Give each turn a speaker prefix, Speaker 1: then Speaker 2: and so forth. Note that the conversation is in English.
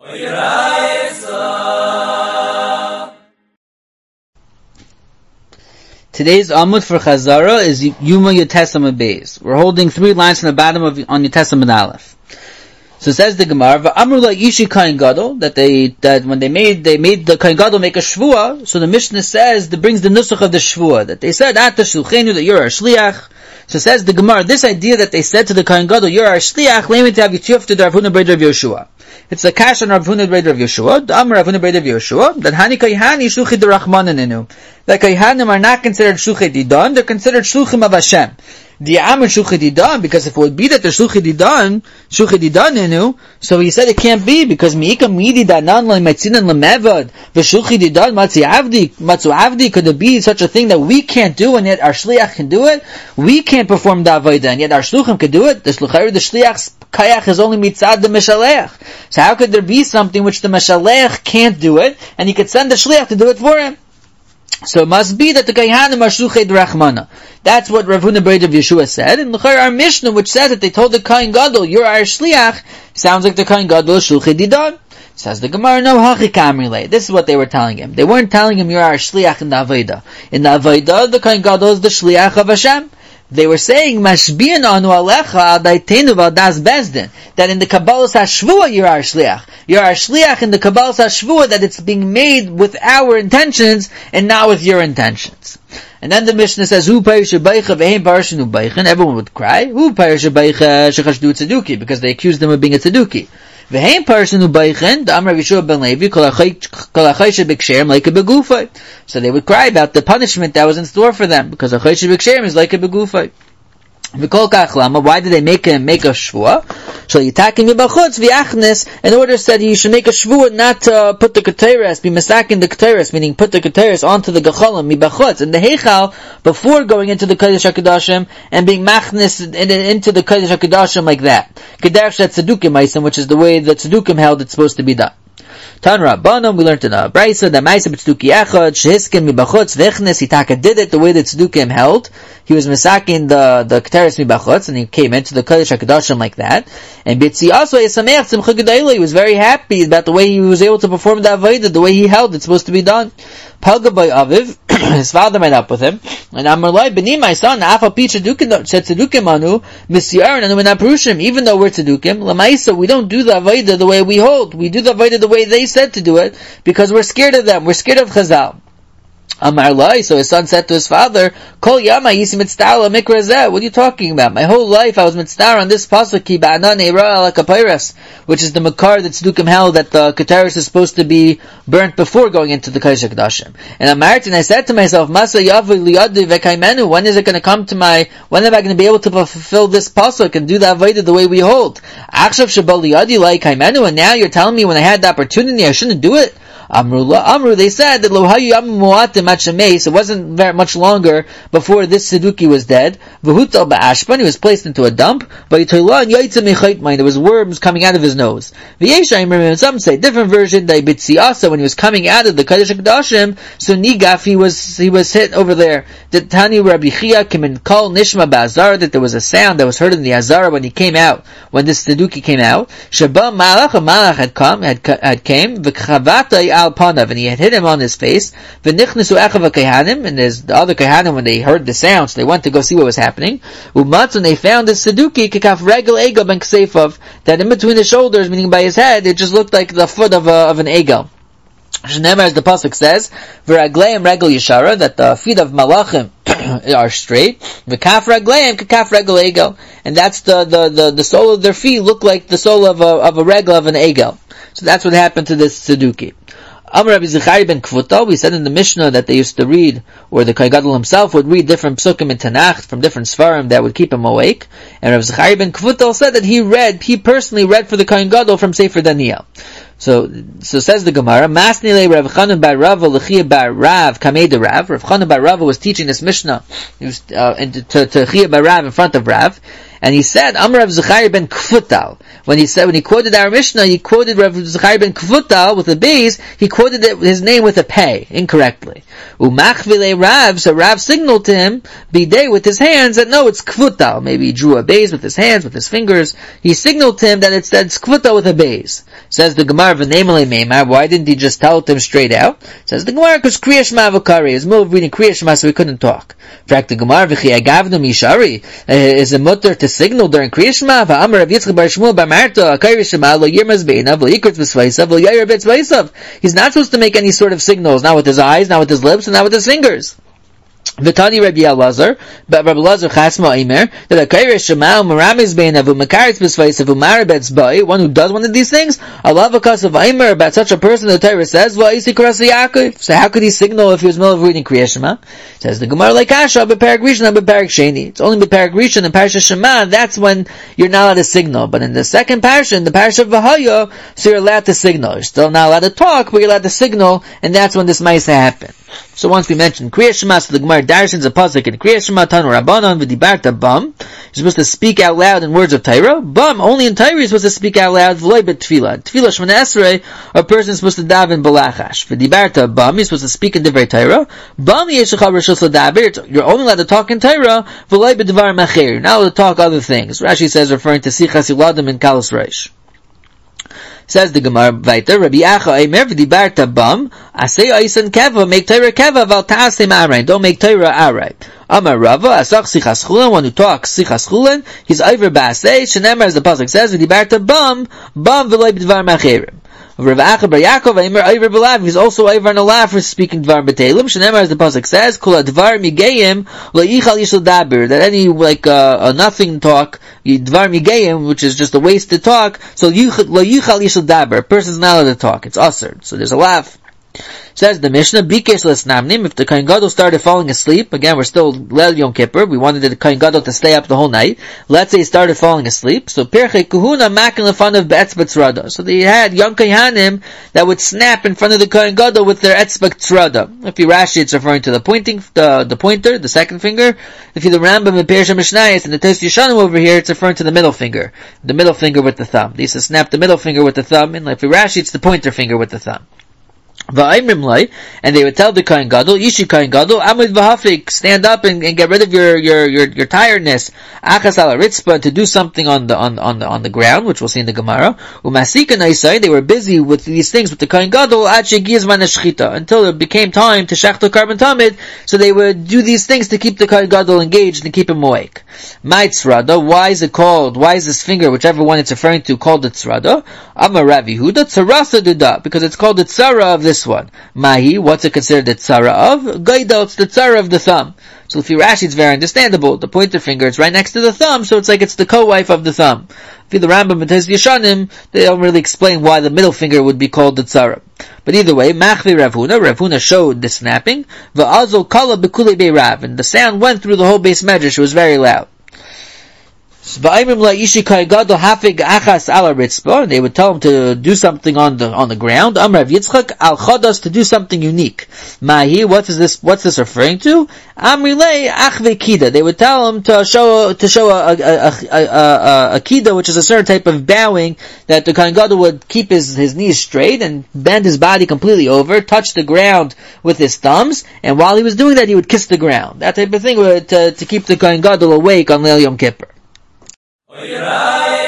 Speaker 1: Today's Amud for Chazara is Yuma Yotesama Beis. We're holding 3 lines from the bottom of on Yotesama Aleph. So says the Gemara, V'amru la Yishi Kain Gadol, that when they made the Kain Gadol make a Shvua, so the Mishnah says, that brings the Nusach of the Shvua, that they said, Ata Shulchenu, that you're our Shliach. So says the Gemara, this idea that they said to the Kain Gadol, you're our Shliach, Leimin Tav Yitiyuf to Rav Huna Breder of Yoshua. It's a kash on Rav Huna Breder of Yoshua, the Amr Rav Huna Breder of Yoshua, that Hani Kaihani Shluchid Rachmananinu. That Kaihanim are not considered Shluchid Didan, they're considered Shluchim of Hashem. The Amr Shluchid Didan, because if it would be that they're Shluchid Didaninu, so he said it can't be, because Mi'ika Midi Danan Lai Metzinan Lamevad, V'Shluchid Didan Matzu Avdi, could it be such a thing that we can't do, and yet our Shliach can do it? We can't perform the Avodah, and yet our Shluchim can do it? The Shliach's Kayach is only mitzad the Meshaleach. So how could there be something which the Meshaleach can't do it, and he could send the Shliach to do it for him? So it must be that the Kaihanim are Shluchei D'Rachmana. That's what Rav Huna Breder of Yeshua said. And our Mishnah, which says that they told the Kain Gadol, you're our Shliach, sounds like the Kain Gadol is Shluchei Didan. Says the Gemara, no, Hachi Kamrile. This is what they were telling him. They weren't telling him you're our Shliach in the Avodah. In the Avodah, the Kain Gadol is the Shliach of Hashem. They were saying, Mashbiyan anu alecha adaitenu v'adas bezdin, that in the Kabbalas HaShvua you're our Shliach. You're our Shliach in the Kabbalas HaShvua, that it's being made with our intentions and not with your intentions. And then the Mishnah says, Hu Parisha Beicha v'heim Parishanu Beicha, and everyone would cry, Hu Parisha Beicha shechashdu tzeduki, because they accused them of being a tzeduki. V'heim Parishanu Beicha, the Amar Yeshua ben Levi, kol ha'chaysh b'ksherim like a begufay. So they would cry about the punishment that was in store for them, because ha'chaysh b'ksherim is like a begufay. Why did they make him make a shvua? So yitakim mibachutz v'yachnes, in order that he should make a shvua not to put the keteres, be misakin the keteres, meaning put the keteres onto the gecholim mibachutz in the heichal before going into the kodesh hakadashim and being machnes into the kodesh hakadashim like that. Kederach shet tzedukim ma'asim, which is the way that tzedukim held it's supposed to be done. Tan Rabbanon, we learned in a Brisa that Ma'aseh b'tzeduki echad shehiskin mibachutz v'echnes, Hitaka did it the way that tzedukim held. He was misakin the keteres mibachutz, and he came into the kodesh hakadashim like that. And Bitzi also Yisameach Simcha Gedolah, he was very happy about the way he was able to perform the avodah, the way he held it's supposed to be done. Palga by Aviv, his father met up with him, and Amarlai B'ni, my son, Afal Pi Tzedukim Anu, Misyaron Anu Menaperushim, even though we're Tzedukim, Lamaisa, we don't do the avodah the way we hold. We do the avodah the way they said to do it, because we're scared of them. We're scared of Chazal. Amarlai, so his son said to his father, Kol Yama Yisi Mitztala Mikrazeh, what are you talking about? My whole life I was mitztar on this pasuk, Ki Ba'anan Eira Ala Kapairas, which is the makar that Tzedukim held that the keteres is supposed to be burnt before going into the Kodesh HaKodashim. And Amartin, I said to myself, Masa Yavu Liyadi Vekaimenu, when is it going to come to when am I going to be able to fulfill this pasuk and do the avodah the way we hold? Akshav Shabal Liyadi Lai Kaimenu, and now you're telling me when I had the opportunity I shouldn't do it? Amru, they said that Lohayu Yam Muatim Atchameis, it wasn't very much longer before this Tzeduki was dead. V'hutal Ba'ashpan, he was placed into a dump. V'yitolah and Yaitza Mechaytmain, there was worms coming out of his nose. V'yesha, some say, different version, that Bitziasa, when he was coming out of the Kodesh HaKodashim, so Nigaf, he was hit over there. That Tani Rabbi Chia Kimin Kol Nishma Ba'azar, that there was a sound that was heard in the Azara when he came out, when this Tzeduki came out. Shabbat Malach, a Malach had came, V'chavatay al panav, and he had hit him on his face. V'nichnesu echav ha'kayhanim, and there's the other kayhanim, when they heard the sounds, they went to go see what was happening. U'matzun, they found this Tzeduki, kikaf regel egel ben kseifav, that in between the shoulders, meaning by his head, it just looked like the foot of an egel. Shneimar, as the pasuk says, v'ragleim regel yeshara, that the feet of malachim are straight. V'kaf ragleim kikaf regel egel, and that's the sole of their feet look like the sole of a regel of an egel. So that's what happened to this Tzeduki. Amar Rabbi Zechari ben Kvutal, we said in the Mishnah that they used to read, or the Kohen Gadol himself would read different psukim in Tanakh from different svarim that would keep him awake. And Rabbi Zechari ben Kvutal said that he personally read for the Kohen Gadol from Sefer Daniel. So says the Gemara, Masnile Rav Chanan bar Rava l'chia bar Rav kamei de Rav. Rav Chanan bar Rava was teaching this Mishnah. He was to Chia bar Rav in front of Rav. And he said, Amar Rav Zechari ben Kvutal. When he quoted our Mishnah, he quoted Rav Zechari ben Kvutal with a base, he quoted his name with a pei, incorrectly. Umachvile Rav, so Rav signaled to him, bidei, with his hands, that no, it's Kvutal. Maybe he drew a base with his hands, with his fingers. He signaled to him that it's Kvutal with a base. Says the Gemara, Gemara, v'neimale meimar, why didn't he just tell it to him straight out? Says the Gemara, because Kriya Shema v'kari, his middle of reading Kriya Shema, so he couldn't talk. In fact, the Gemara, v'chi agavnu mishari, is a mutter to signal during Kriya Shema, v'amar Rav Yitzchak bar Shmuel bar Marta, Kriya Shema, lo yirmaz beinav, lo yikritz b'svaisav, lo yair b'svaisav. He's not supposed to make any sort of signals, not with his eyes, not with his lips, and not with his fingers. V'tani Rabbi Elazar, but Rabbi Elazar chasma aimer, that a kairish shema u'meramiz beinav u'mekaritz b'svaisav u'marabetz bai, one who does one of these things, Allah v'kas of aimer, about such a person, the Torah says, v'isi krasa Yaakov. So how could he signal if he was in the middle of reading Kriya Shema? Says the Gemara, like Asha, b'perek rishon, b'perek sheni. It's only b'perek rishon and Parsha Shema, that's when you're not allowed to signal. But in the second Parsha, in the Parsha of V'haya, so you're allowed to signal. You're still not allowed to talk, but you're allowed to signal, and that's when this might happen. So once we mentioned Kriya Shema, so the Gemara darshans a pasuk in Kriya Shema Tanu Rabbanon v'dibarta bam. You're supposed to speak out loud in words of Torah. Bam, only in Torah you're supposed to speak out loud. V'loy b'tefillah. Tefillah Shemana Esrei, a person is supposed to daven b'lachash. V'dibarta bam, you're supposed to speak in divrei Torah. Bam yeshecha rishus l'daber. You're only allowed to talk in Torah. V'loy b'dvar macher. You're not allowed to talk other things. Rashi says, referring to Sichas Yiladim in Kalos Reish. Says the Gemara, weiter, Rabbi Acha Eimer v'dibarta bam, asay oisan keva, make Torah keva, val ta'asem aray, don't make Torah aray. Amar Rava, asach sichas chulen, one who talks sichas chulen, he's over ba'asay, shenemar, as the pasuk says, v'dibarta bam, bam v'loy b'dvar macherim. Rav Acha bar Yaakov Eimer over b'lav, he's also over on a lav for speaking dvar b'telim, shenemar, as the pasuk says, kula dvar migayim, lo yichal yishal daber, that any, a nothing talk, dvar migayim, which is just a wasted talk, so lo yichal yishal daber, a person's not allowed to talk, it's ushered, so there's a lav. Says the Mishnah, Bikesh lesnamnim, if the Kohen Gadol started falling asleep, again we're still Leil Yom Kippur, we wanted the Kohen Gadol to stay up the whole night, let's say he started falling asleep, so Pirchei Kuhuna makin lefanav be'etzbet tzrada, so they had young Kohanim that would snap in front of the Kohen Gadol with their etzbet tzrada. If you Rashi, it's referring to the pointer, the second finger. If you the Rambam and Pirush HaMishnayos and the Tos Yeshanim over here, it's referring to the middle finger with the thumb. They used to snap the middle finger with the thumb, and if you Rashi, it's the pointer finger with the thumb. And they would tell the Kohen Gadol, Yishi Kohen Gadol, Amid v'hafik, stand up and get rid of your tiredness. Achas ala ritzpa, to do something on the ground, which we'll see in the Gemara. Umasika naisai, they were busy with these things with the Kohen Gadol, until it became time to shachto karban tamid, so they would do these things to keep the Kohen Gadol engaged and keep him awake. My tzrada, why is this finger, whichever one it's referring to, called the tzrada? Amar Rav Yehuda, tzarasa duda, because it's called the tzara of this one. Mahi, what's it considered the tzara of? Gaida, it's the tzara of the thumb. So if you Rashi, it's very understandable. The pointer finger, it's right next to the thumb, so it's like it's the co-wife of the thumb. If you the Rambam and Tos Yeshanim, they don't really explain why the middle finger would be called the tzara. But either way, Machvi Rav Huna showed the snapping, V'azol kala b'kulei bei Rav, and the sound went through the whole base medrash, it was very loud. They would tell him to do something on the ground. Rav Yitzchak al chodas, to do something unique. Mahi, what's this referring to? Amrilei achve kida. They would tell him to show a kida, which is a certain type of bowing that the Kohen Gadol would keep his knees straight and bend his body completely over, touch the ground with his thumbs, and while he was doing that, he would kiss the ground. That type of thing to keep the Kohen Gadol awake on Leil Yom Kippur.